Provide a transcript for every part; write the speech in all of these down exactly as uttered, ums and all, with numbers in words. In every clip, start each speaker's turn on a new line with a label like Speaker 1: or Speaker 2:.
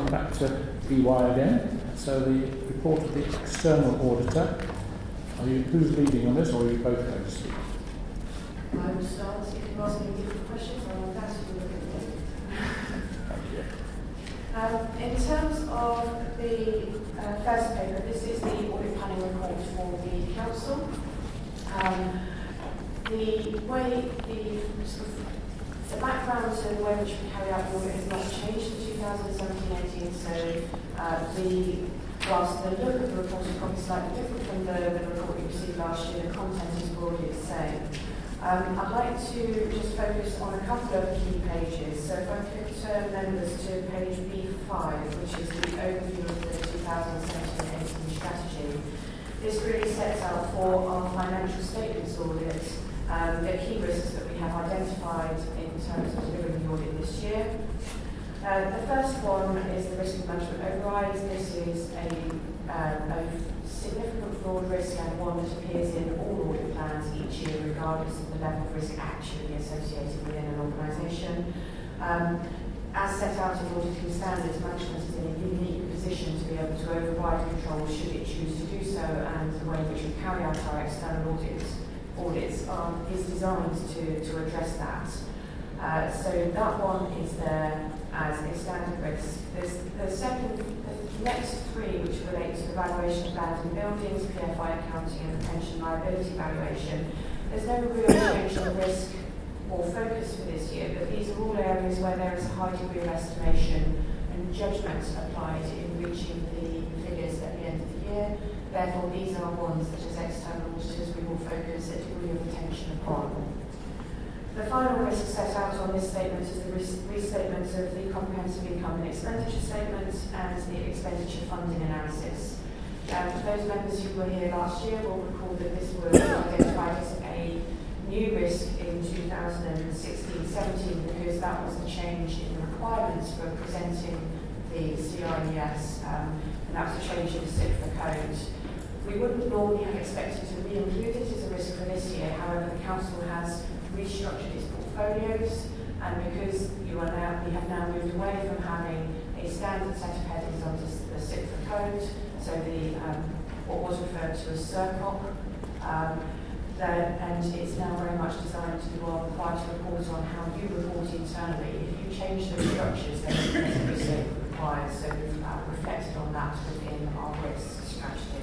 Speaker 1: back to E Y again. So the report of the external auditor. Are you, who's leading on this, or are you both going to speak?
Speaker 2: I will start. If you ask any different questions, I will ask you to look at them.
Speaker 1: Thank you.
Speaker 2: Um, in terms of the uh, first paper, this is the audit planning report for the council. Um, the way the sort of the background to the way in which we carry out the audit has not changed in two thousand seventeen eighteen, so uh, the whilst the look of the report is probably slightly different from the, the report you received last year, the content is broadly the same. Um, I'd like to just focus on a couple of key pages. So if I could turn members to page B five, which is the overview of the two thousand seventeen eighteen strategy. This really sets out for our financial statements audit um, the key risks that we have identified in terms of delivering the audit this year. Uh, the first one is the risk management overrides. This is a, uh, a significant fraud risk and one that appears in all audit plans each year, regardless of the level of risk actually associated within an organisation. Um, as set out in auditing standards, management is in a unique position to be able to override control should it choose to do so, and the way in which we carry out our external audits, audits are, is designed to, to address that. Uh, so that one is there as a standard risk. There's the second, the next three, which relate to the valuation of abandoned buildings, P F I accounting, and the pension liability valuation. There's no real change in risk or focus for this year, but these are all areas where there is a high degree of estimation and judgment applied in reaching the figures at the end of the year. Therefore, these are ones that as external auditors we will focus a degree of attention upon. The final risk set out on this statement is the restatement of the comprehensive income and expenditure statement and the expenditure funding analysis. Um, those members who were here last year will recall that this was identified as a new risk in two thousand sixteen seventeen because that was the change in the requirements for presenting the C I E S, um, and that was a change in the C I F R code. We wouldn't normally have expected to re-include it as a risk for this year, however the Council has restructured its portfolios, and because you are now, we have now moved away from having a standard set of headings under the C I F R code, so the um, what was referred to as C I R C O P, um, that, and it's now very much designed to you are required to report on how you report internally. If you change those structures, then it's C I F R required, so we've uh, reflected on that within our risk strategy.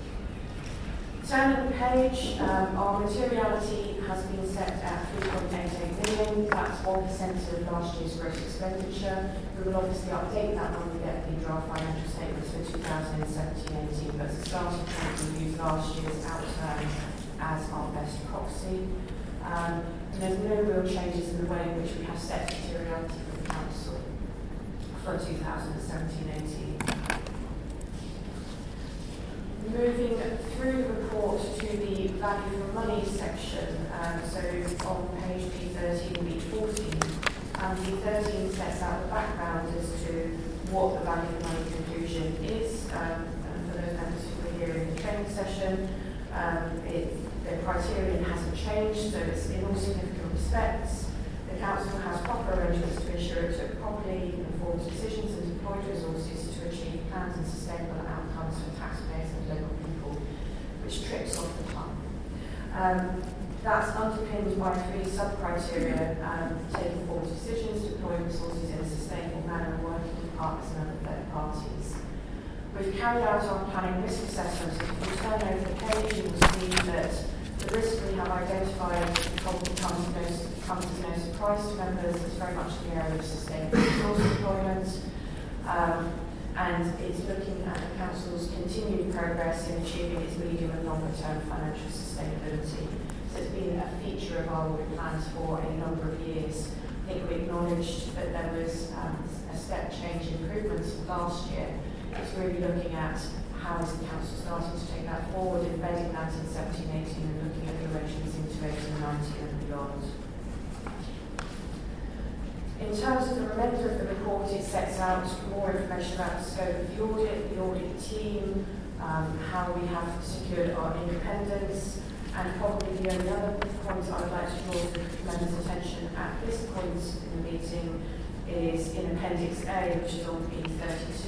Speaker 2: Turning the page, um, our materiality has been set at three point eight eight million. That's one percent of last year's gross expenditure. We will obviously update that when we get the draft financial statements for two thousand seventeen eighteen, but as a starting point, we use last year's outturn as our best proxy. Um, and there's no real changes in the way in which we have set materiality for the Council for two thousand seventeen eighteen. Moving through the report to the value for money section, um, so on page P thirteen, B fourteen, um, B thirteen sets out the background as to what the value for money conclusion is. Um, and for those members who were here in the training session, um, it, the criterion hasn't changed, so it's in all significant respects. The Council has proper arrangements to ensure it took properly informed decisions and deployed resources to achieve plans and sustainable outcomes for taxpayers and local people, which trips off the tongue. Um, that's underpinned by three sub-criteria: um, taking forward decisions, deploying resources in a sustainable manner, and working with partners and other third parties. We've carried out our planning risk assessment. If you turn over the page, you will see that the risk we have identified probably comes, no, comes as no surprise to members. It's very much in the area of sustainable resource deployment. Um, and it's looking at the Council's continued progress in achieving its medium and longer term financial sustainability. So it's been a feature of our audit plans for a number of years. I think we acknowledged that there was um, a step change improvements last year. It's really looking at how is the Council starting to take that forward, embedding that in seventeen eighteen and looking at the arrangements into eighteen nineteen and beyond. In terms of the remainder of the report, it sets out more information about the scope of the audit, the audit team, um, how we have secured our independence, and probably the only other point I would like to draw to members' attention at this point in the meeting is in Appendix A, which is on P thirty-two.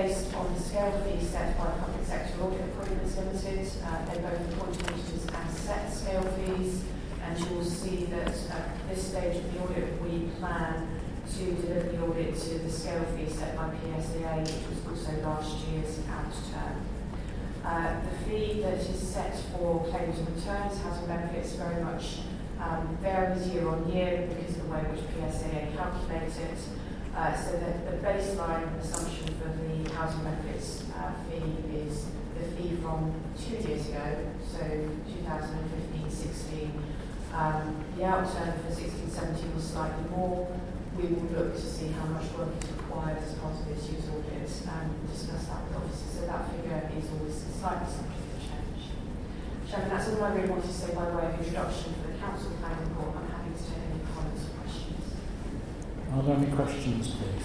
Speaker 2: based on the scale fee set by Public Sector Audit Appointments Limited. Uh, they both appoint auditors and set scale fees, and you will see that at this stage of the audit we plan to deliver the audit to the scale fee set by P S A A, which was also last year's out term. Uh, the fee that is set for claims and returns, housing benefits, very much um, varies year on year because of the way which P S A A calculates it. Uh, so that the baseline assumption for the housing benefits uh, fee is the fee from two years ago, so two thousand fifteen sixteen. Um, the outturn for sixteen seventeen was slightly more. We will look to see how much work is required as part of this year's audit and discuss that with officers. So that figure is always slightly subject to change. Chairman, that's all I really want to say by way of introduction for the Council Planning Report. I'm happy to take any comments or questions.
Speaker 1: Are there any questions, please?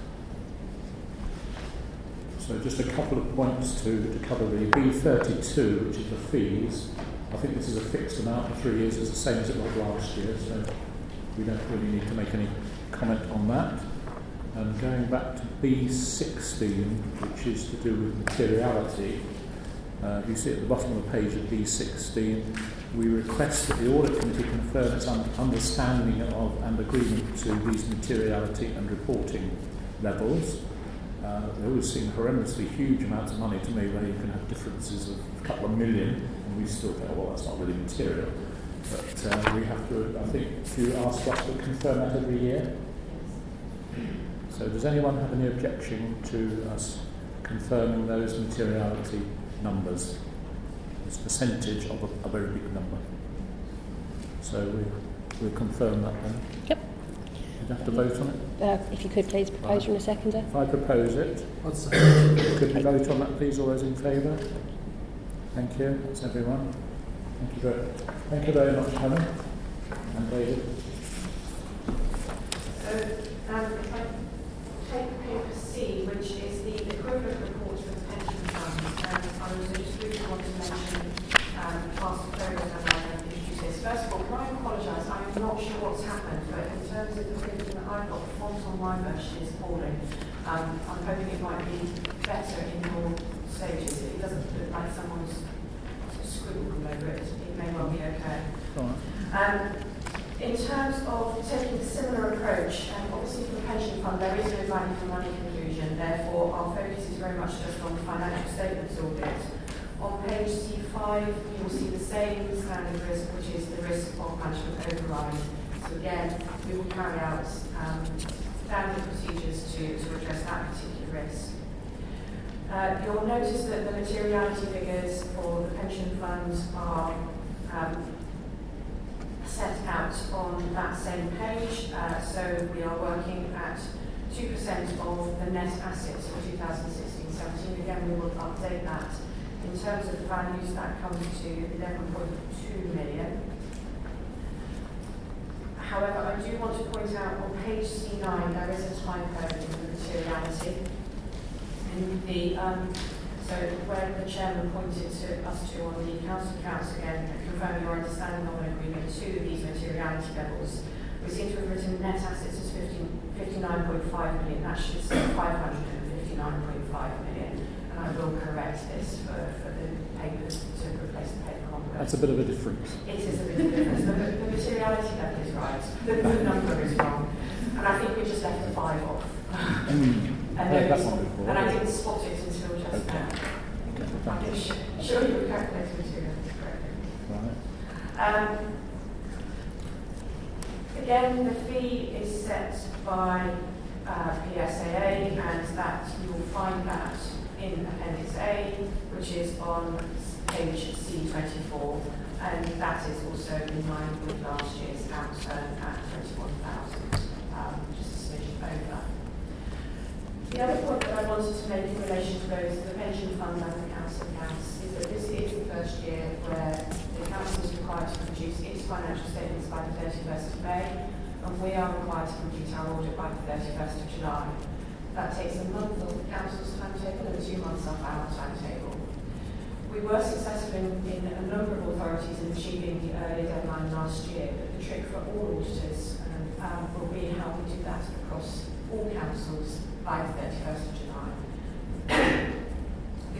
Speaker 1: So just a couple of points to, to cover the B thirty-two, which is the fees. I think this is a fixed amount for three years. It's the same as it was last year, so we don't really need to make any comment on that. And going back to B sixteen, which is to do with materiality, uh, you see at the bottom of the page of B sixteen, we request that the Audit Committee confirm its un- understanding of and agreement to these materiality and reporting levels. Uh, they always seem horrendously huge amounts of money to me, where you can have differences of a couple of million, and we still go, well, that's not really material. But uh, we have to, I think, you ask us to confirm that every year. So does anyone have any objection to us confirming those materiality numbers? It's percentage of a, a very big number. So we, we'll confirm that then.
Speaker 3: Yep.
Speaker 1: You'd have to vote on it?
Speaker 3: Uh, if you could please propose from a seconder.
Speaker 1: If I propose it, could we vote on that please, all those in favour? Thank you, that's everyone. Thank you very, thank you very much, Helen and David.
Speaker 2: So, um, if I take paper C, which is the equivalent report for the pension fund, and I also just really want to mention um, past progress and I have introduced this. First of all, can I apologise? I'm not sure what's happened, but in terms of the printing that I've got, the font on my version is falling. Um, I'm hoping it might be better in your stages. It doesn't look like someone's scribbled all over it. It may well be okay. Um, in terms of taking a similar approach, and obviously for the pension fund there is no value for money conclusion, therefore our focus is very much just on the financial statements audit. On page C five you will see the same standard risk, which is the risk of management override. So again, we will carry out um, standard procedures to, to address that particular risk. Uh, you'll notice that the materiality figures for the pension funds are um, set out on that same page. Uh, so we are working at two percent of the net assets for two thousand sixteen seventeen. Again, we will update that. In terms of the values, that comes to eleven point two million. However, I do want to point out on page C nine there is a typo in the materiality. In the, um, so where the chairman pointed to us to on the council accounts again, confirming your understanding of an agreement to these materiality levels, we seem to have written net assets as fifty-nine point five million. That should say five hundred fifty-nine point five million. And I will correct this for, for the papers to replace the paper on the
Speaker 1: That's a bit of a difference.
Speaker 2: It is a bit of a difference. The, the materiality level is right. The, the number is wrong. And I think we just left the five off.
Speaker 1: Mm.
Speaker 2: And,
Speaker 1: yeah,
Speaker 2: was,
Speaker 1: before,
Speaker 2: and I didn't spot it until just
Speaker 1: okay.
Speaker 2: now.
Speaker 1: Okay,
Speaker 2: I'm sure, sure you were calculating materiality correctly.
Speaker 1: Right.
Speaker 2: Um, again, the fee is set by uh, P S A A, and that you will find that in Appendix A, which is on page C twenty-four, and that is also in line with last year's outturn at twenty-one thousand, um, just a smidge over. The other point that I wanted to make in relation to those, the pension fund and the council accounts, is that this is the first year where the council is required to produce its financial statements by the thirty-first of May, and we are required to complete our audit by the thirty-first of July. That takes a month off the council's timetable and two months off our timetable. We were successful in, in a number of authorities in achieving the earlier deadline last year, but the trick for all auditors um, um, will be how we do that across all councils by the thirty-first of July.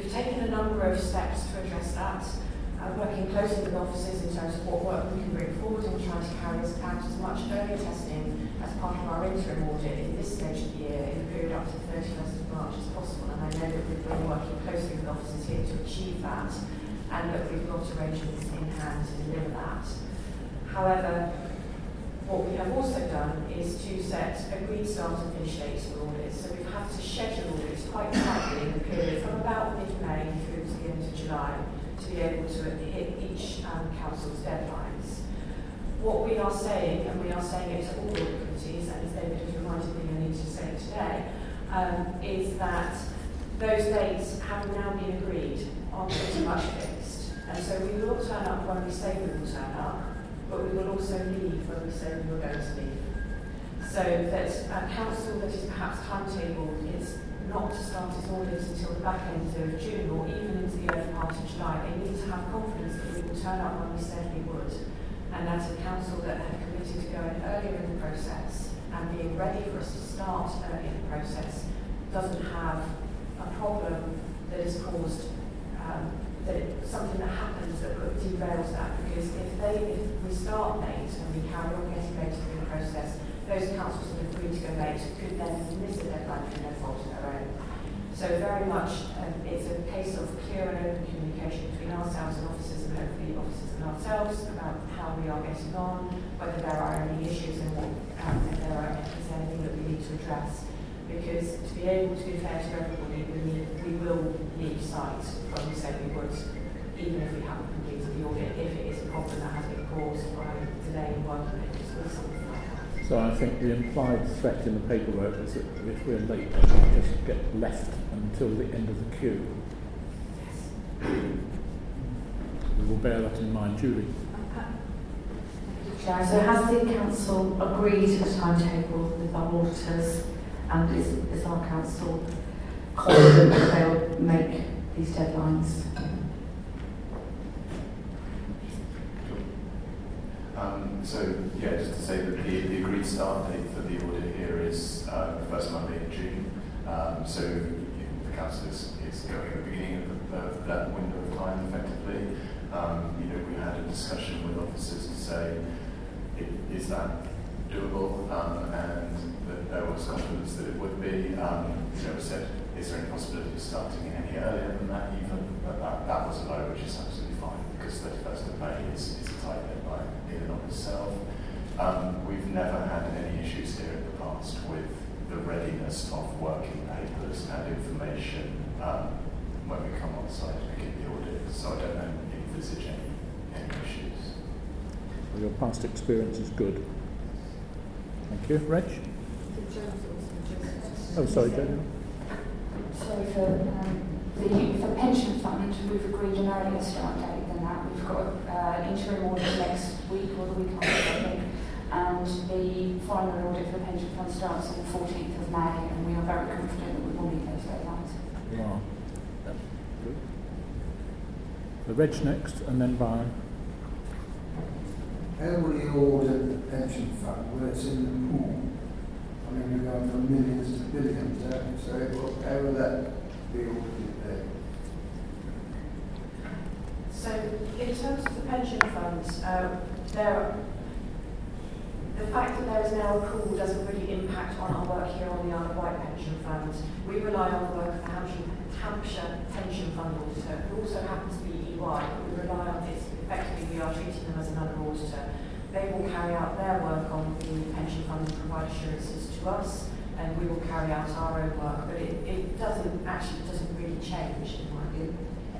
Speaker 2: we've taken a number of steps to address that, uh, working closely with officers in terms of what work we can bring forward and trying to carry out as much early testing as part of our interim audit in this stage of the year in the period up to the thirty-first of March as possible. And I know that we've been working closely with officers here to achieve that, and that we've got arrangements in hand to deliver that. However, what we have also done is to set agreed start and finish dates for audits. So we've had to schedule audits quite tightly in the period from about mid-May through to the end of July to be able to hit each um, council's deadlines. What we are saying, and we are saying it to all audit committees, and as David has reminded me I need to say it today, um, is that those dates have now been agreed on pretty much fixed. And so we will turn up when we say we will turn up, but we will also leave when we say we are going to leave. So that a council that is perhaps timetabled is not to start its audits until the back end of June or even into the early part of July. They need to have confidence that we will turn up when we said we would. And as a council that had committed to going earlier in the process and being ready for us to start early in the process doesn't have a problem that is caused um, that it, something that happens that derails that, because if they if we start late and we carry on getting later through the process, those councils that have agreed to go late could then miss a deadline through no fault of their own. So very much um, it's a case of clear and open communication between ourselves and officers, and hopefully officers and ourselves, about how we are getting on, whether there are any issues and what um, if there are is there anything that we need to address. Because to be able to be fair to everybody, we, need, we will leave site when we say we would, even if we haven't completed the audit, if it is a problem that has been caused by delay in work permits or something like that.
Speaker 1: So I think the implied threat in the paperwork is that if we're late, we just get left until the end of the queue.
Speaker 2: Yes.
Speaker 1: We will bear that in mind. Julie.
Speaker 4: Chair, so has the council agreed a timetable with our auditors? And is, is our council confident that they'll make these deadlines?
Speaker 5: Um, so, yeah, just to say that the, the agreed start date for the audit here is uh, the first Monday in June. Um, so, you know, the council is, is going at the beginning of, the, of that window of time, effectively. Um, you know, we had a discussion with officers to say, is that doable? Um, and that there was confidence that it would be. Um, you know, said, is there any possibility of starting any earlier than that even? But that, that was a no, which is absolutely fine, because thirty-first of May is, is a tight deadline in and of itself. Um, we've never had any issues here in the past with the readiness of working papers and information um, when we come on site and begin the audit. So I don't envisage any, any issues.
Speaker 1: Well, your past experience is good. Thank you. Reg? Oh, sorry, Jane.
Speaker 6: Sorry, for um, the for pension fund, we've agreed an earlier start date than that. We've got uh, an interim audit next week or the week after, I think, and the final audit for the pension fund starts on the fourteenth of May, and we are very confident that we will meet those deadlines.
Speaker 1: Wow. Yeah. Good. So Reg next, and then Brian.
Speaker 7: How will you audit the pension fund where it's in the pool? I mean, you're going from millions to billions, aren't you? So well, how will that be audited there?
Speaker 2: So in terms of the pension funds, um, there, the fact that there is now a pool doesn't really impact on our work here on the Isle of Wight pension fund. We rely on the work of the Hampshire, Hampshire Pension Fund Auditor, who also happens to be E Y, but we rely on this. Effectively, we are treating them as another auditor. They will carry out their work on the pension fund and provide assurances to us, and we will carry out our own work, but it, it doesn't actually doesn't really change in my view.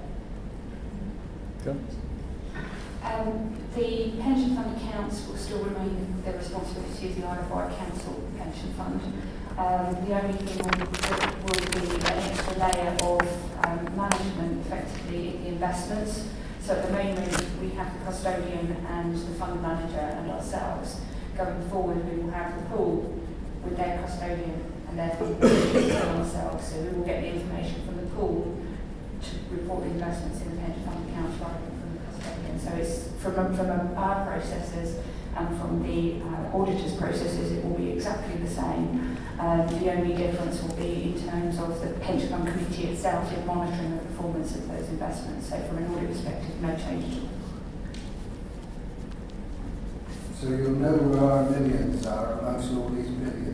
Speaker 1: John?
Speaker 6: Um, the pension fund accounts will still remain the responsibility of the Isle of Wight Council Pension Fund. Um, the only thing will, will be an extra layer of um, management, effectively, in the investments. So at the moment, we have the custodian and the fund manager and ourselves. Going forward, we will have the pool with their custodian and therefore ourselves. So we will get the information from the pool to report the investments in the pension fund accounts rather than from the custodian. So it's from, from our processes and from the uh, auditor's processes, it will be exactly the same. Um, Um, the only difference will be in terms of the pension fund committee itself in monitoring the performance of those investments. So from an audit perspective, no change at all.
Speaker 7: So you'll know where our millions are amongst all these billions.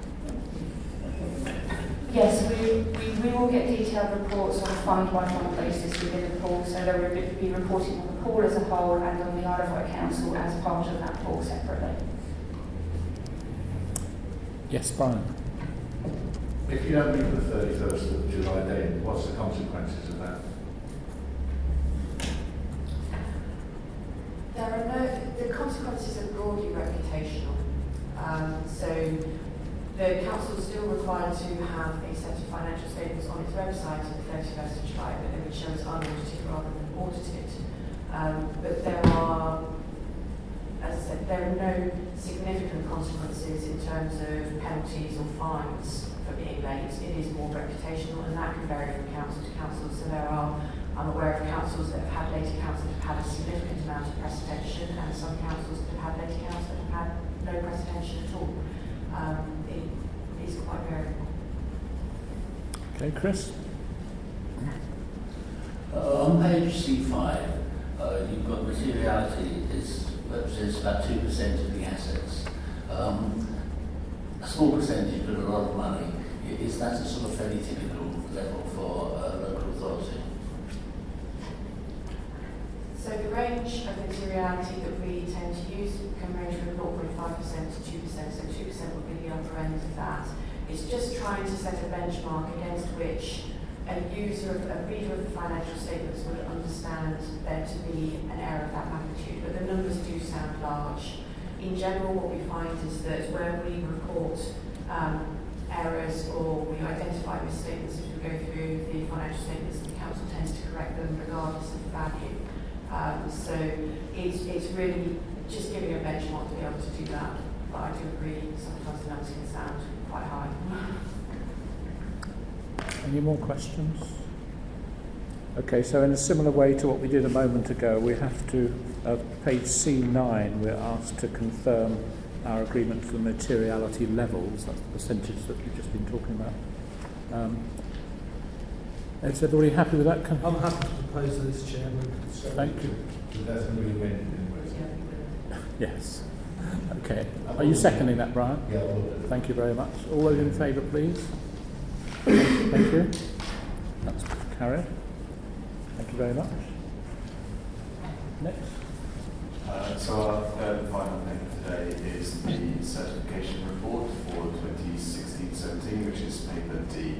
Speaker 6: Yes, we, we, we will get detailed reports on a fund-by-fund basis within the pool, so there will be reporting on the pool as a whole and on the Isle of Wight Council as part of that pool separately.
Speaker 1: Yes, Brian.
Speaker 8: If you don't meet the thirty-first of July date, what's the consequences of that?
Speaker 2: There are no, the consequences are broadly reputational. Um, so the council is still required to have a set of financial statements on its website on the thirty-first of July, but they would show as unaudited rather than audited. Um, but there are, as I said, there are no significant consequences in terms of penalties or fines for being late. It is more reputational, and that can vary from council to council. So there are, I'm aware of councils that have had late accounts that have had a significant amount of precipitation, and some councils that have had late accounts that have had no precipitation at all. Um, it is quite variable.
Speaker 1: Okay, Chris?
Speaker 9: Uh, on page C five, uh, you've got materiality is represents about two percent of the assets. Um, a small percentage, but a lot of money. Is that a sort of fairly typical level for a local authority?
Speaker 2: So the range of materiality that we tend to use can range from zero point five percent to two percent, so two percent would be the upper end of that. It's just trying to set a benchmark against which a user, of, a reader of the financial statements would understand there to be an error of that magnitude, but the numbers do sound large. In general, what we find is that where we report um, errors or we identify misstatements as we go through the financial statements, the council tends to correct them regardless of the value. Um, so it's, it's really just giving a benchmark to be able to do that. But I do agree, sometimes the numbers can sound quite high.
Speaker 1: Any more questions? Okay, so in a similar way to what we did a moment ago, we have to, uh, page C nine, we're asked to confirm our agreement for the materiality levels. That's the percentage that we've just been talking about. Um, is everybody happy with that? Con-
Speaker 10: I'm happy to propose this, Chairman.
Speaker 8: So
Speaker 1: Thank you.
Speaker 8: So that's going to be amended anyway.
Speaker 1: Yes. Okay. Are you seconding that, Brian?
Speaker 8: Yeah, I will do.
Speaker 1: Thank you very much. All those in favour, please. Thank you. That's carried. Thank you very much. Next.
Speaker 5: Uh, so our third and final thing today is the certification report for twenty sixteen seventeen, which is paper D.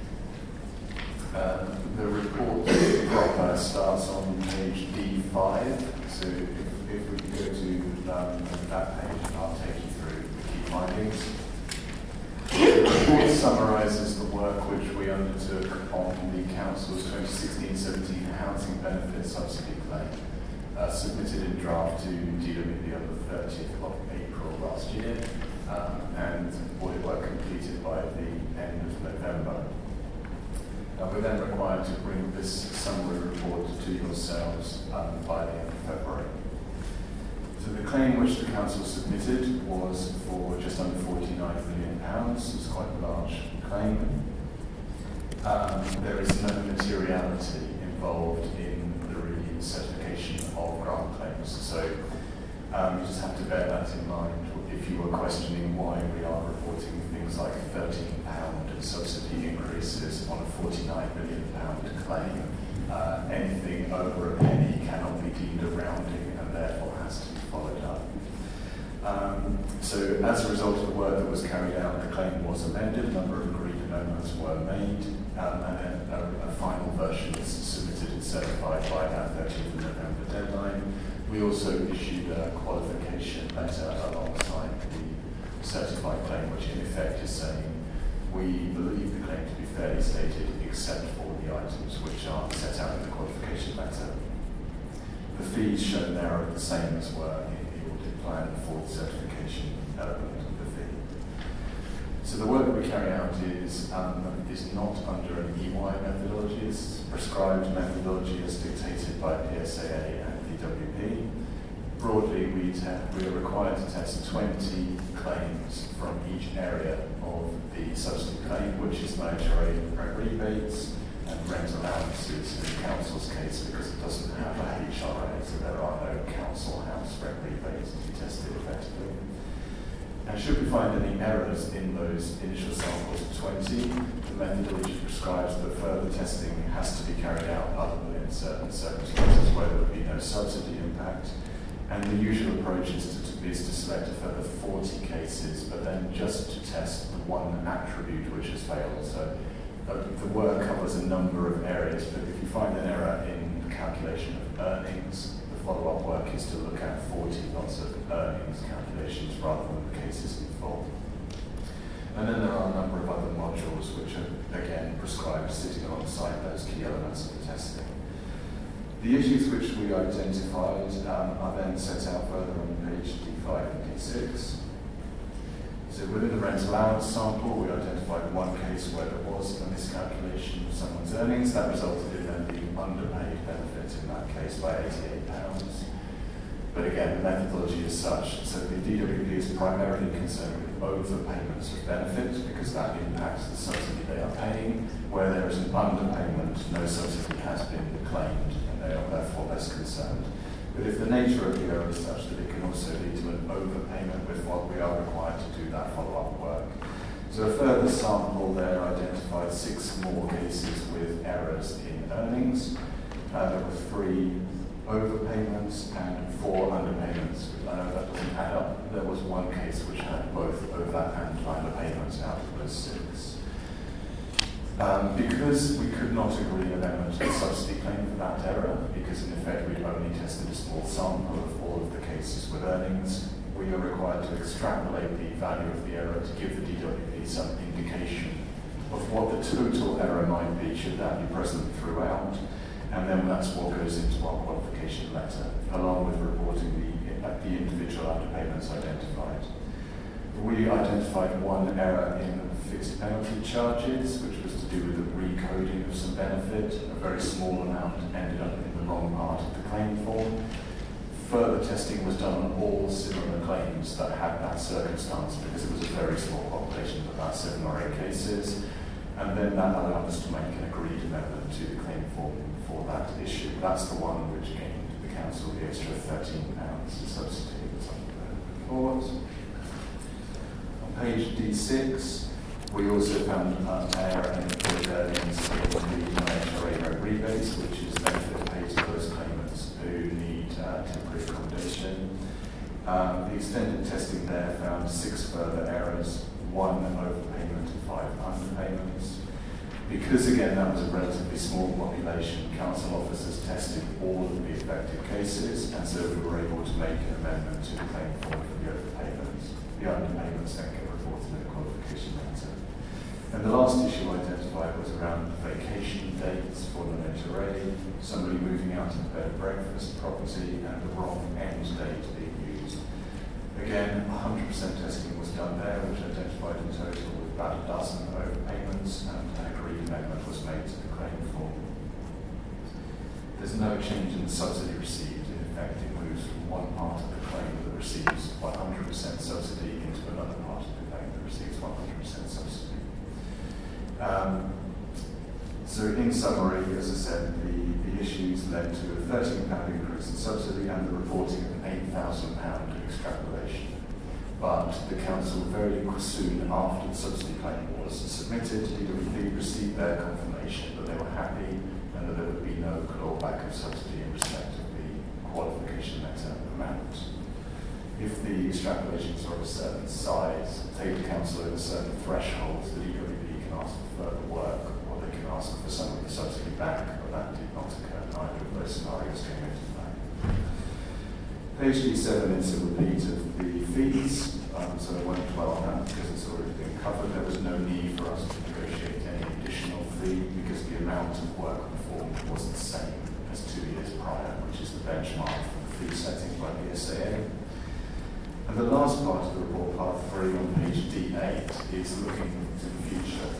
Speaker 5: Um, the report proper starts on page D five, so if, if we could go to um, that page, I'll take you through the key findings. The report summarises the work which we undertook on the Council's twenty sixteen seventeen Housing Benefit Subsidy Claim, uh, submitted in draft to D W P on the thirtieth of April last year, um, and audit work completed by the end of November. Uh, we're then required to bring this summary report to yourselves um, by the end of February. So the claim which the Council submitted was for just under forty-nine million pounds. It's quite a large claim. Um, there is no materiality involved in the re-certification of grant claims. So um, you just have to bear that in mind if you were questioning why we are reporting things like thirteen pound subsidy increases on a forty-nine million pound claim. Uh, anything over a penny cannot be deemed a rounding and therefore has to be followed up. Um, so as a result of the work that was carried out, the claim was amended, a number of agreed amendments were made, um, and then a, a final version was submitted and certified by that thirtieth of November deadline. We also issued a qualification letter alongside the certified claim, which in effect is saying we believe the claim to be fairly stated except for the items which are set out in the qualification letter. The fees shown there are the same as were in the audit plan for the certification element of the fee. So the work that we carry out is, um, is not under an E Y methodology, it's prescribed methodology as dictated by P S A A and D W P. Broadly, we, te- we are required to test twenty claims from each area of the monetary rent rebates and rent allowances in the council's case because it doesn't have a H R A, so there are no council house rent rebates to be tested effectively. And should we find any errors in those initial samples of twenty, the methodology prescribes that further testing has to be carried out other than in certain circumstances where there would be no subsidy impact. And the usual approach is to, is to select a further forty cases, but then just to test the one attribute which has failed. So uh, the work covers a number of areas, but if you find an error in the calculation of earnings, the follow-up work is to look at forty lots of earnings calculations rather than the cases in full. And then there are a number of other modules which are, again, prescribed sitting alongside those key elements of the testing. The issues which we identified um, are then set out further on page D five and D six. So within the rent allowance sample, we identified one case where there was a miscalculation of someone's earnings. That resulted in them being underpaid benefit in that case by eighty-eight pounds. But again, the methodology is such, so the D W P is primarily concerned with overpayments of benefits because that impacts the subsidy they are paying. Where there is an underpayment, no subsidy has been claimed, and they are therefore less concerned. But if the nature of the error is such that it can also lead to an overpayment with what we are required to do that follow-up work. So a further sample there identified six more cases with errors in earnings. Uh, there were three overpayments and four underpayments. I know that doesn't add up. There was one case which had both over and underpayments out of those six. Um, because we could not agree an amendment to the subsidy claim for that error, because in effect we'd only tested a small sample of all of the cases with earnings, we are required to extrapolate the value of the error to give the D W P some indication of what the total error might be should that be present throughout. And then that's what goes into our qualification letter, along with reporting the, uh, the individual underpayments identified. We identified one error in fixed penalty charges, which was to do with the recoding of some benefit. A very small amount ended up in the wrong part of the claim form. Further testing was done on all similar claims that had that circumstance because it was a very small population of about seven or eight cases. And then that allowed us to make an agreed amendment to the claim form for that issue. That's the one which gained the council the extra thirteen pounds to subsidy that's on the report. On page D six, we also found an error in the earnings in the monetary rent rebates, which is benefit paid to those claimants who need uh, temporary accommodation. Um, the extended testing there found six further errors, one overpayment and five underpayments. Because again that was a relatively small population, council officers tested all of the affected cases, and so we were able to make an amendment to the claim form for the overpayments. The underpayments then get reported in the qualification letter. And the last issue identified was around vacation dates for the notaire, somebody moving out of bed and breakfast property and the wrong end date being used. Again, one hundred percent testing was done there, which identified in total with about a dozen overpayments, and an agreed amendment was made to the claim form. There's no change in the subsidy received. In effect, it moves from one part of the claim that receives one hundred percent subsidy into another part of the claim that receives one hundred percent subsidy. Um, so in summary, as I said, the, the issues led to a thirteen pounds increase in subsidy and the reporting of an eight thousand pounds extrapolation. But the council very soon after the subsidy claim was submitted, D W P received their confirmation that they were happy and that there would be no clawback of subsidy in respect of the qualification letter amount. If the extrapolations are of a certain size, take the council over certain thresholds, the D W P can ask for further work, or they can ask for some of the subsidy back, but that did not occur. Neither of those scenarios came into play. Page D seven is a repeat of the fees, um, so I won't dwell on that because it's already been covered. There was no need for us to negotiate any additional fee because the amount of work performed was the same as two years prior, which is the benchmark for the fee setting by the S A A. And the last part of the report, part three, on page D eight, is looking to the future.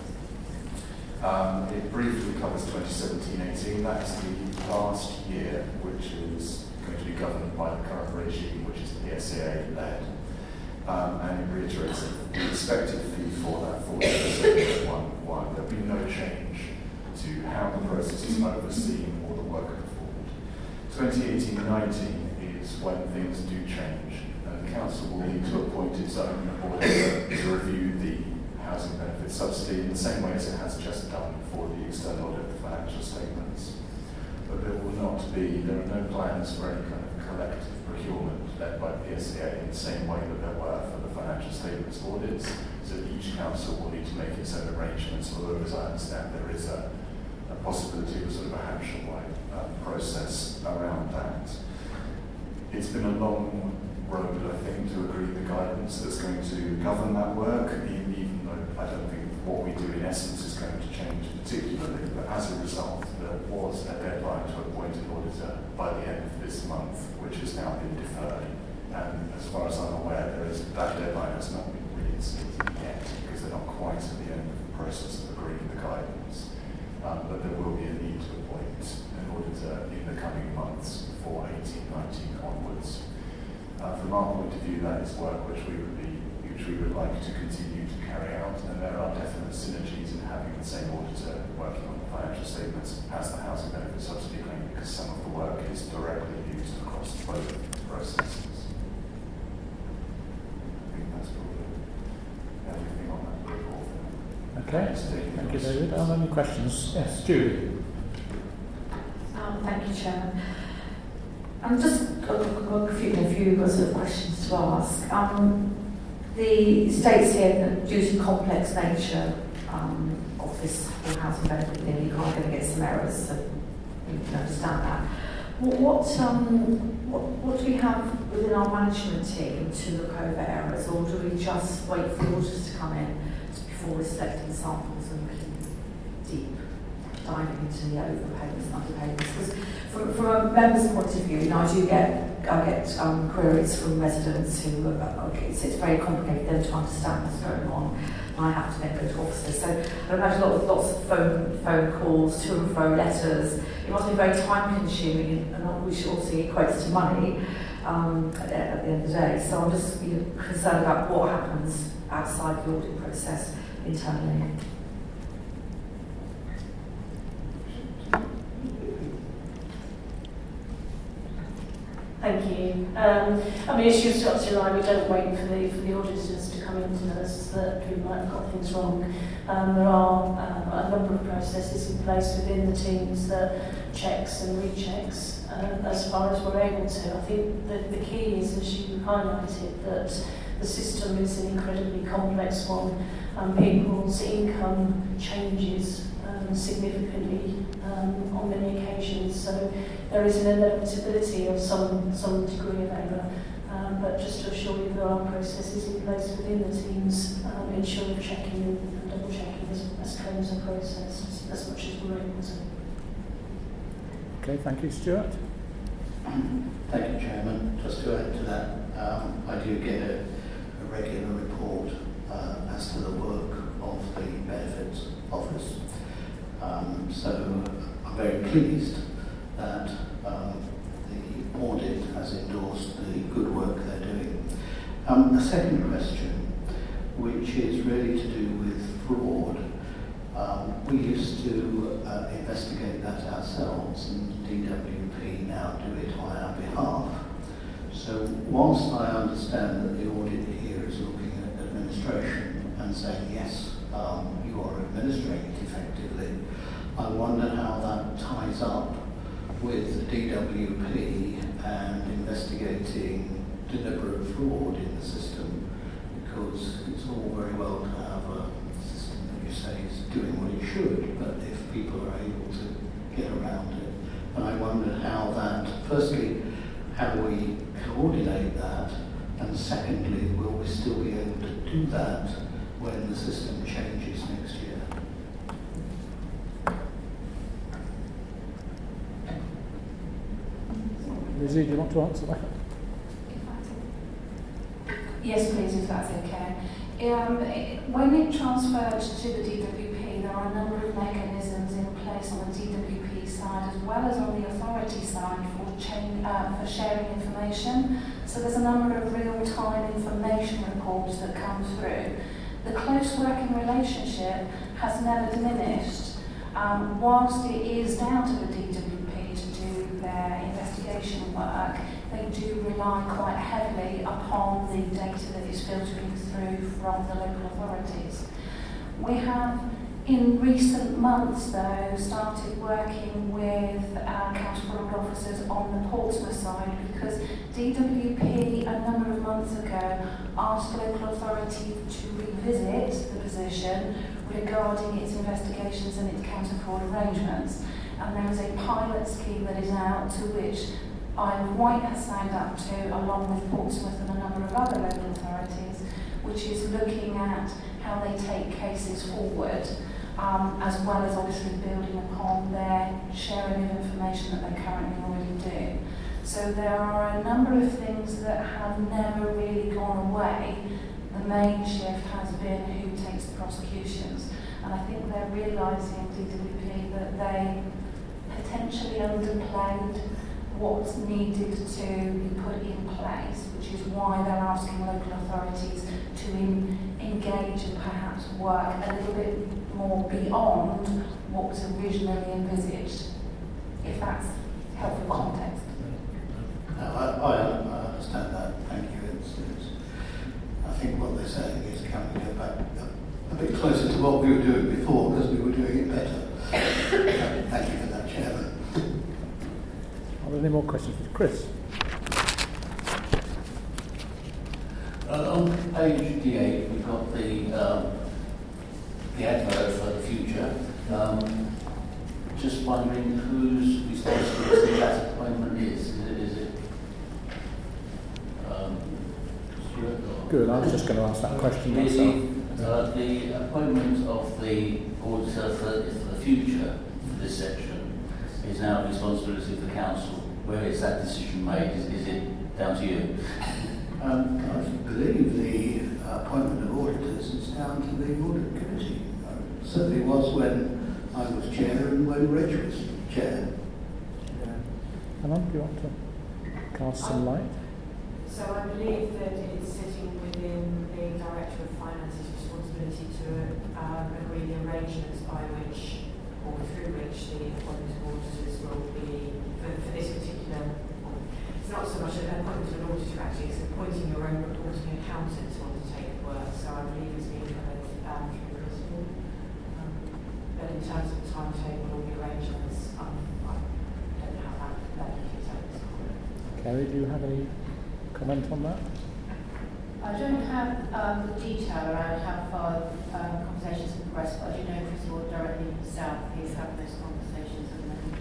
Speaker 5: Um, it briefly covers twenty seventeen eighteen. That is the last year which is going to be governed by the current regime, which is the S A A-led. Um, and it reiterates that the expected fee for that forty percent is one one. There'll be to how the process is overseen or the work performed. twenty eighteen nineteen is when things do change, and the council will need to appoint its own auditor to review the housing benefit subsidy in the same way as it has just done for the external audit of the financial statements. But there will not be, there are no plans for any kind of collective procurement led by P S E A in the same way that there were for the financial statements audits. So each council will need to make its own arrangements, although as I understand there is a, a possibility of a sort of a Hampshire-wide uh, process around that. It's been a long road, I think, to agree the guidance that's going to govern that work, even, even though I don't think what we do in essence is going to change particularly. But as a result, there was a deadline to appoint an auditor by the end of this month, which has now been deferred. And as far as I'm aware, there is, that deadline has not been reinstated yet, because they're not quite at the end of the process of agreeing the guidance. Um, but there will be a need to appoint an auditor in the coming months for eighteen nineteen onwards. Uh, from our point of view, that is work which we would be, which we would like to continue to carry out, and there are definite synergies in having the same auditor working on the financial statements as the housing benefit subsidy claim, because some of the work is directly used across both processes. I think that's probably everything on that report.
Speaker 1: Okay, thank you, David. Are there any questions? Yes, Julie.
Speaker 4: Um, thank you, Chairman. I'm just got a few, a few sort of questions to ask. Um, the states here that due to complex nature um, of this housing benefit thing, you are going to get some errors, so you can understand that. What, what, um, what, what do we have within our management team to look over errors, or do we just wait for the auditors to come in before we're selecting samples and looking deep, diving into the overpayments and underpayments? Because from, from a member's point of view, you know, I do get I get um, queries from residents who are, okay, it's, it's very complicated for them to understand what's going on. And I have to then go to officers. So I imagine lots, lots of phone phone calls, to and fro letters. It must be very time consuming, and which obviously equates to money um, at, at the end of the day. So I'm just you know, concerned about what happens outside the audit process internally.
Speaker 11: Thank you. Um, I mean, as you've got to lie, we don't wait for the for the auditors to come in to us that we might have got things wrong. Um, there are uh, a number of processes in place within the teams that checks and rechecks uh, as far as we're able to. I think that the key is, as you highlighted, that the system is an incredibly complex one, and people's income changes um, significantly um, on many occasions. So there is an inevitability of some some degree of error. Um, but just to assure you, there are processes in place within the teams, um, ensuring checking and double checking as, as claims are processed as, as much as we're able to.
Speaker 1: Okay, thank you, Stuart.
Speaker 9: Thank you, Chairman. Just to add to that, um, I do get a, a regular report uh, as to the work of the Benefits Office. Um, so I'm very pleased that um, the audit has endorsed the good work they're doing. Um, a second question, which is really to do with fraud. Um, we used to uh, investigate that ourselves, and D W P now do it on our behalf. So whilst I understand that the audit here is looking at administration and saying, yes, um, you are administrating it effectively, I wonder how that ties up with the D W P and investigating deliberate fraud in the system, because it's all very well to have a system that you say is doing what it should, but if people are able to get around it. And I wondered how that, firstly, how we coordinate that, and secondly, will we still be able to do that when the system changes next year?
Speaker 1: Lizzie, do you want to answer that?
Speaker 6: Yes, please, if that's okay. Um, when it transferred to the D W P, there are a number of mechanisms in place on the D W P side as well as on the authority side for, chain, uh, for sharing information. So there's a number of real-time information reports that come through. The close working relationship has never diminished. Um, whilst it is down to the D W P to do their investigation work, they do rely quite heavily upon the data that is filtering through from the local authorities. We have, in recent months though, started working with our county fraud officers on the Portsmouth side, because D W P a number of months ago asked local authority to revisit the position regarding its investigations and its counter fraud arrangements. And there is a pilot scheme that is out to which Isle of Wight has signed up to, along with Portsmouth and a number of other local authorities, which is looking at how they take cases forward, um, as well as obviously building upon their sharing of information that they currently already do. So there are a number of things that have never really gone away. The main shift has been who takes the prosecutions. And I think they're realising, D W P, that they potentially underplayed what's needed to be put in place, which is why they're asking local authorities to in, engage and perhaps work a little bit more beyond what was originally envisaged, if that's helpful context.
Speaker 9: No, I, I, I understand that. Thank you. It's, it's, I think what they're saying is, can we go back a, a bit closer to what we were doing before, because we were doing it better. Thank you for that, Chairman.
Speaker 1: Are there any more questions for Chris?
Speaker 9: Uh, on page D eight, we've got the um, the advert for the future. Um, just wondering whose responsibility that appointment is. Is it, is it um, Stuart or?
Speaker 1: Good, I was just going to ask that question
Speaker 9: The,
Speaker 1: myself.
Speaker 9: uh, the appointment of the auditor for, for the future for this section is now a responsibility of the council. Where is that decision made? Is, is it down to you?
Speaker 12: Um, I believe the uh, appointment of auditors is down to the audit committee. Uh, certainly was when I was chair and when Reg was chair.
Speaker 1: Yeah. Alan, do you want to cast some light?
Speaker 2: So I believe that it's sitting within the Director of Finance's responsibility to um, agree the arrangements by which or through which the appointment of auditors will be, for, for this particular, it's not so much an appointment of an auditor actually, it's appointing your own reporting accountant to undertake the work. So I believe it's being covered um, through principle. Um, but in terms of the timetable or the arrangements, um, I don't have that level of detail at this point.
Speaker 1: Kerry, do you have any comment on that?
Speaker 4: I don't have um, the detail around how far um, conversations have progressed, but I do know Chris Ward directly himself, he's having those conversations at the moment.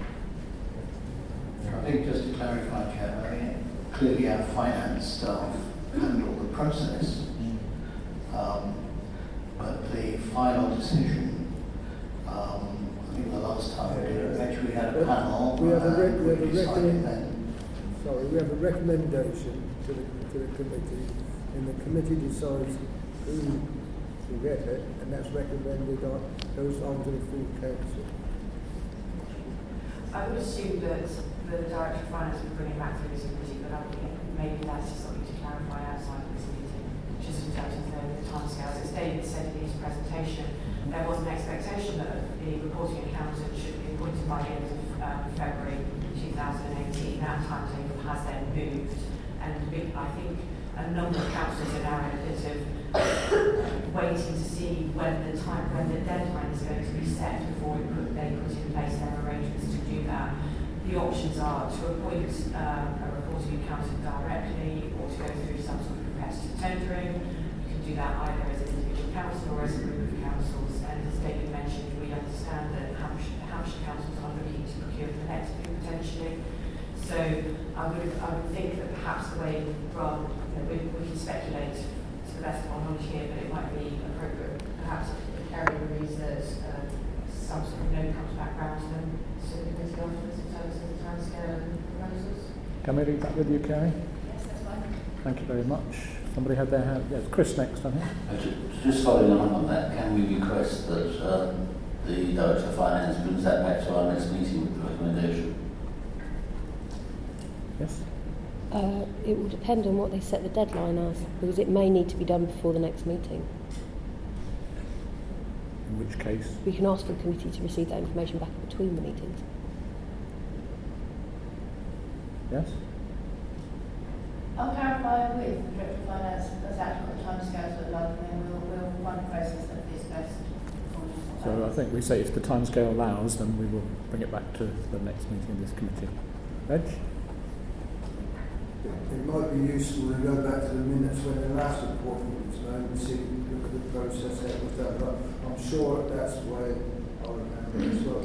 Speaker 12: I think just to clarify, Chair, I mean, clearly our finance staff handle the process, um, but the final decision, um, I think the last time we did it, actually we had a panel.
Speaker 7: We have a, rec- we have a,
Speaker 12: decided
Speaker 7: recommend-
Speaker 12: then.
Speaker 7: sorry, we have a recommendation to the, to the committee, and the committee decides who will get it, and that's recommended on, goes on to the full council.
Speaker 2: I would assume that the Director of Finance would bring it back to this committee, but I think maybe that's just something to clarify outside of this meeting, just in terms of the, the timescales. As David said in his presentation, there was an expectation that the reporting accountant should be appointed by the end of um, February two thousand eighteen. That timetable has then moved, and I think a number of councillors are now in a bit of waiting to see when the time, when the deadline is going to be set before we put, they put in place their arrangements to do that. The options are to appoint um, a reporting accountant directly, or to go through some sort of competitive tendering. You can do that either as an individual council or as a group of councils. And as David mentioned, we understand that Hampshire, Hampshire councils are looking to procure the next group potentially. So I would, I would think that perhaps the way, rather, you know, we, we can speculate to the best of our knowledge here, but it might be appropriate perhaps if Kerry agrees that uh, some sort of note comes back round to them to the committee afterwards in terms of the timescale and proposals.
Speaker 1: Can we leave that with you, Kerry?
Speaker 2: Yes, that's fine.
Speaker 1: Thank you very much. Somebody had their hand. Yes, Chris next, I think.
Speaker 9: Uh, ju- Just following on on that, can we request that um, the Director of Finance brings that back to our next meeting with the recommendation?
Speaker 1: Yes.
Speaker 3: Uh, it will depend on what they set the deadline as, because it may need to be done before the next meeting.
Speaker 1: in which case...
Speaker 3: We can ask for the committee to receive that information back between the meetings.
Speaker 1: Yes?
Speaker 13: I'll clarify with the Director of Finance as adequate timescales look like, and then we'll, we'll run a process that is best.
Speaker 1: So I think we say if the timescale allows, then we will bring it back to the next meeting of this committee. Reg?
Speaker 7: It might be useful to go back to the minutes when the last report was made and see, look at the process that was done. But I'm sure that's the way I remember it as well.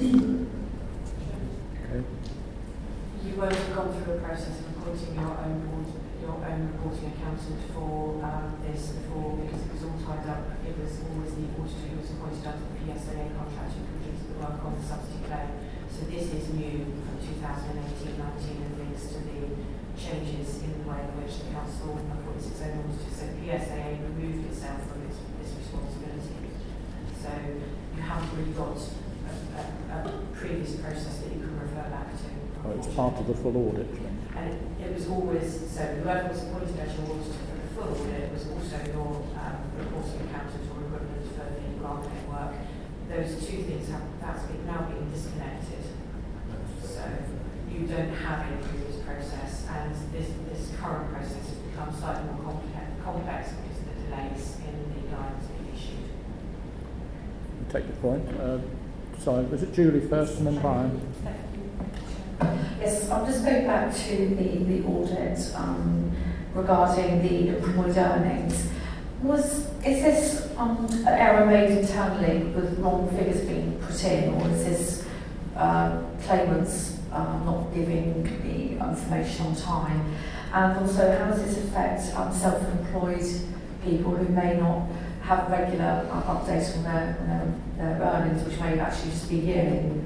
Speaker 1: Okay.
Speaker 2: You won't have gone through a process of appointing your own board, your own reporting accountant for um, this before, because it was all tied up. It was always the auditor who was appointed under the P S A A contract who completed the work on the subsidy claim. So this is new from two thousand eighteen nineteen and links to the changes in the way in which the council appoints its own auditor. So P S A A removed itself from its, this responsibility. So you haven't really got a, a, a previous process that you can refer back to.
Speaker 1: Oh, it's part of the full audit.
Speaker 2: And it, it was always, so whoever was appointed as your auditor for the full audit was also your um, reporting accountant or equivalent for the grant work. Those two things have that's been, now being disconnected. So you don't have a previous process, and this, this current process has become slightly more complex, complex because of the delays in the guidance being issued.
Speaker 1: I take your point. Uh, sorry, was it Julie first and then Brian?
Speaker 4: Yes, I'll just go back to the, the audit um, regarding the employed earnings. Was is this um, an error made internally with wrong figures being put in, or is this uh, claimants uh, not giving the information on time? And also, how does this affect um, self-employed people who may not have regular uh, updates on their, on their, their earnings, which may actually just be yearly?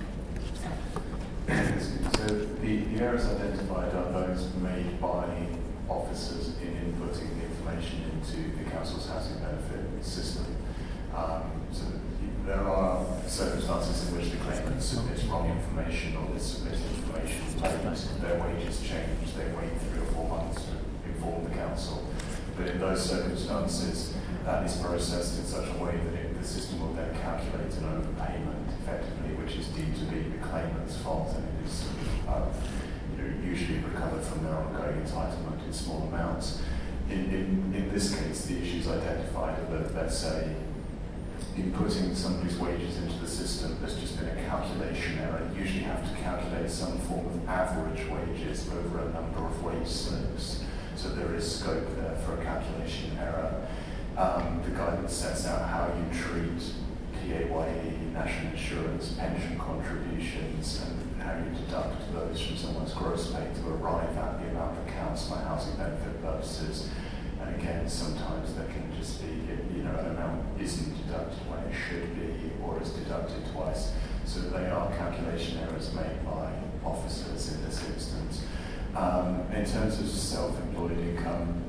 Speaker 5: So the, the errors identified are those made by officers in inputting the information into the council's housing benefit system. Um, so there are circumstances in which the claimant submits wrong information or they submit information late, their wages change, they wait three or four months to inform the council. But in those circumstances, that is processed in such a way that it, the system will then calculate an overpayment effectively, which is deemed to be the claimant's fault, and it is uh, you know, usually recovered from their ongoing entitlement in small amounts. In, in, in this case, the issues identified are that, let's say, in putting somebody's wages into the system, there's just been a calculation error. You usually have to calculate some form of average wages over a number of wage slips. So there is scope there for a calculation error. Um, the guidance sets out how you treat P A Y E, national insurance, pension contributions, and how you deduct those from someone's gross pay to arrive at the amount that counts for housing benefit purposes. And again, sometimes there can just be, you know, an amount isn't deducted when it should be, or is deducted twice. So they are calculation errors made by officers in this instance. Um, in terms of self-employed income,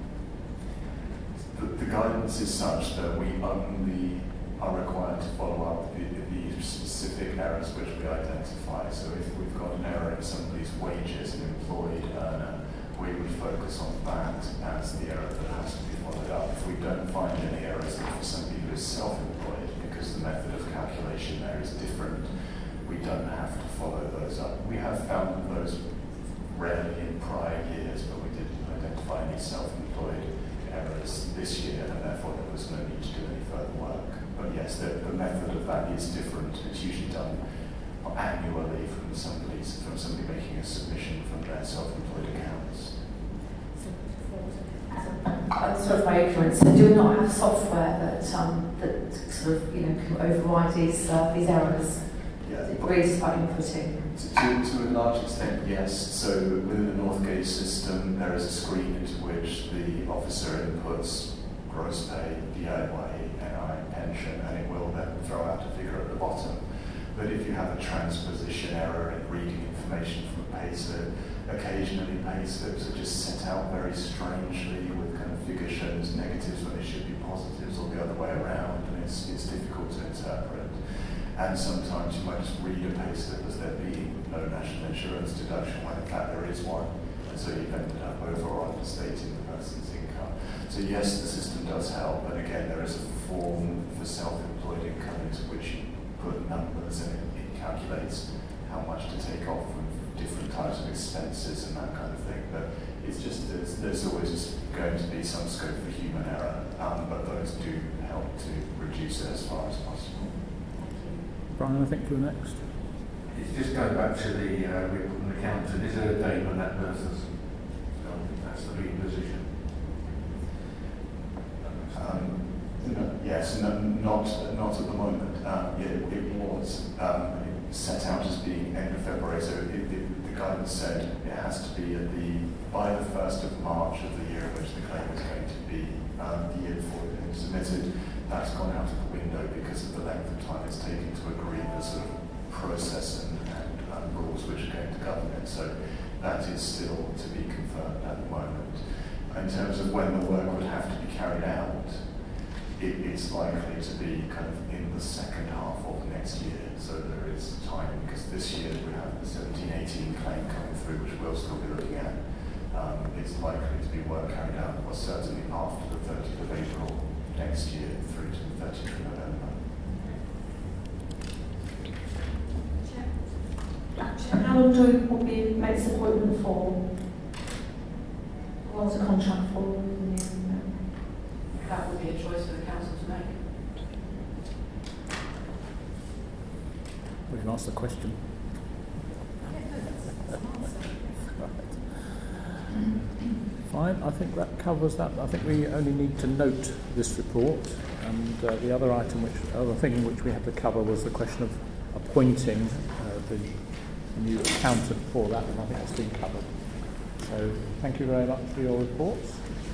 Speaker 5: the, the guidance is such that we only are required to follow up the, the specific errors which we identify. So if we've got an error in somebody's wages, an employed earner, we would focus on that as the error that has to be followed up. If we don't find any errors for somebody who is self-employed, because the method of calculation there is different, we don't have to follow those up. We have found those rarely in prior years, but we didn't identify any self-employed errors this year, and therefore there was no need to do any further work. But yes, the, the method of that is different. It's usually done annually from somebody's, from somebody making a submission from their self-employed accounts.
Speaker 4: Uh, sort of my ignorance, so do we not have software that um, that sort of, you know, can override these uh, these errors?
Speaker 5: Yeah.
Speaker 4: Agrees by inputting.
Speaker 5: To, to a large extent, yes. So within the Northgate system, there is a screen into which the officer inputs gross pay, D I Y, N I, pension, and it will then throw out a figure at the bottom. But if you have a transposition error in reading information from a payslip, occasionally payslips are just set out very strangely with kind of figure shows negatives when they should be positives, or the other way around, and it's, it's difficult to interpret. And sometimes you might just read a payslip as there being no national insurance deduction, when in fact there is one, and so you've ended up over or understating the person's income. So yes, the system does help, but again, there is a form for self-employed income in to which you put numbers and it, it calculates how much to take off from different types of expenses and that kind of thing. But it's just, there's, there's always going to be some scope for human error, um, but those do help to reduce it as far as possible.
Speaker 1: Brian, I think you're next.
Speaker 8: It's just going back to the uh, report from the accountant. Is there a date when that person's um, that's the reposition?
Speaker 5: Um, no, yes, no, not not at the moment. Um, yeah, it, it was um, set out as being end of February, so it, it, the guidance said it has to be at the by the first of March of the year in which the claim is going to be um, the year before it is submitted. That's gone out of the window because of the length of time it's taken to agree the sort of process and, and um, rules which are going to govern it. So that is still to be confirmed at the moment. In terms of when the work would have to be carried out, it, it's likely to be kind of in the second half of next year. So there is time, because this year we have the seventeen eighteen claim coming through, which we'll still be looking at. Um, it's likely to be work carried out, well, certainly after the thirtieth of April next year through to the thirtieth of November.
Speaker 11: How long do we probably make this appointment for? How long's the contract for?
Speaker 2: That would be a choice for the council to make.
Speaker 1: We can ask the question. Fine, I think that covers that. I think we only need to note this report, and uh, the other item, which other thing which we had to cover was the question of appointing uh, the new accountant for that, and I think that's been covered. So thank you very much for your reports.